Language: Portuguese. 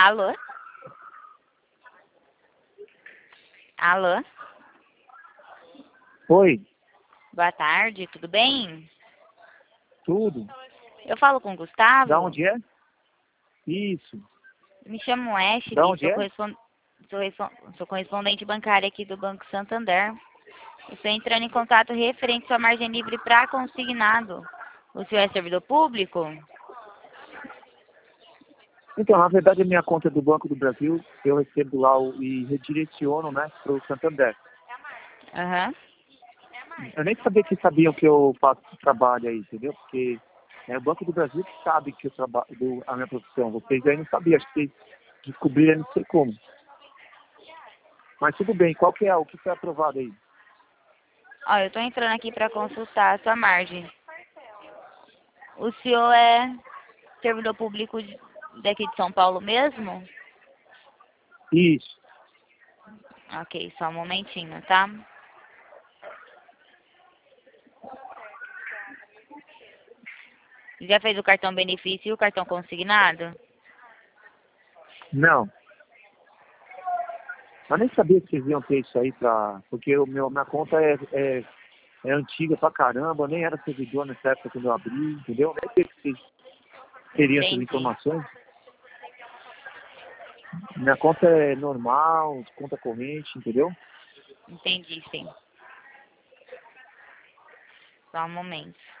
Alô? Alô? Oi, Boa tarde, tudo bem? tudo? Eu falo com o Da Gustavo. onde é? Isso. Me chamo Da Ashley, onde é? sou correspondente bancária aqui do Banco Santander. Estou entrando em contato referente à margem livre para consignado. O senhor é servidor público? Então, na verdade, a minha conta é do Banco do Brasil, eu recebo lá e redireciono, né, para o Santander. Aham. Eu nem sabia que sabiam que eu faço esse trabalho aí, entendeu? Porque é o Banco do Brasil que sabe que eu trabalho, a minha profissão. Vocês aí não sabiam, acho que descobriram, não sei como. Mas tudo bem, qual que é? O que foi aprovado aí? Ó, eu estou entrando aqui para consultar a sua margem. O senhor é servidor público daqui de São Paulo mesmo? Isso. Ok, só um momentinho, tá? Já fez o cartão benefício e o cartão consignado? Não. Eu nem sabia que vocês iam ter isso aí, porque minha conta é antiga pra caramba, eu nem era servidor nessa época quando eu abri, entendeu? Nem sei que vocês teriam essas Entendi. informações. Minha conta é normal, conta corrente, entendeu? Entendi, sim. Só um momento.